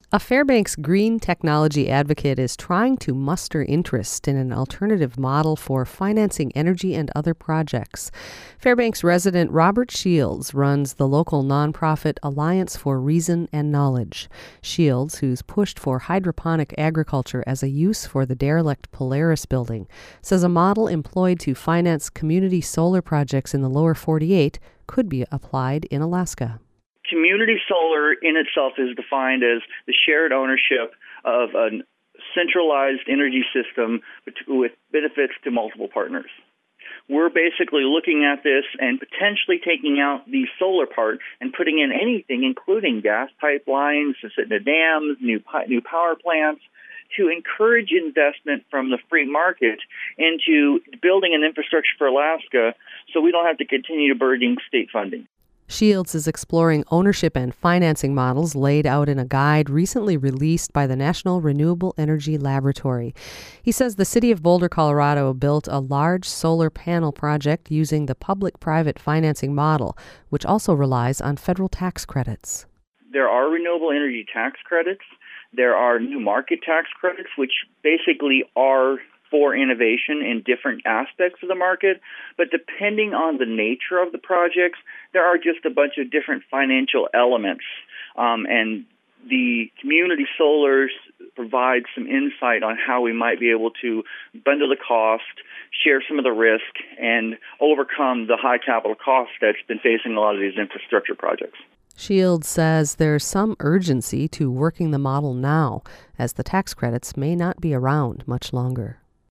A Fairbanks green technology advocate is trying to muster interest in an alternative model for financing energy and other projects. Fairbanks resident Robert Shields runs the local nonprofit Alliance for Reason and Knowledge. Shields, who's pushed for hydroponic agriculture as a use for the derelict Polaris building, says a model employed to finance community solar projects in the lower 48 could be applied in Alaska. Community solar in itself is defined as the shared ownership of a centralized energy system with benefits to multiple partners. We're basically looking at this and potentially taking out the solar part and putting in anything, including gas pipelines, dams, new power plants, to encourage investment from the free market into building an infrastructure for Alaska so we don't have to continue to burden state funding. Shields is exploring ownership and financing models laid out in a guide recently released by the National Renewable Energy Laboratory. He says the city of Boulder, Colorado, built a large solar panel project using the public-private financing model, which also relies on federal tax credits. There are renewable energy tax credits. There are new market tax credits, which basically are for innovation in different aspects of the market, but depending on the nature of the projects, there are just a bunch of different financial elements. And the community solars provide some insight on how we might be able to bundle the cost, share some of the risk, and overcome the high capital cost that's been facing a lot of these infrastructure projects. Shields says there's some urgency to working the model now, as the tax credits may not be around much longer.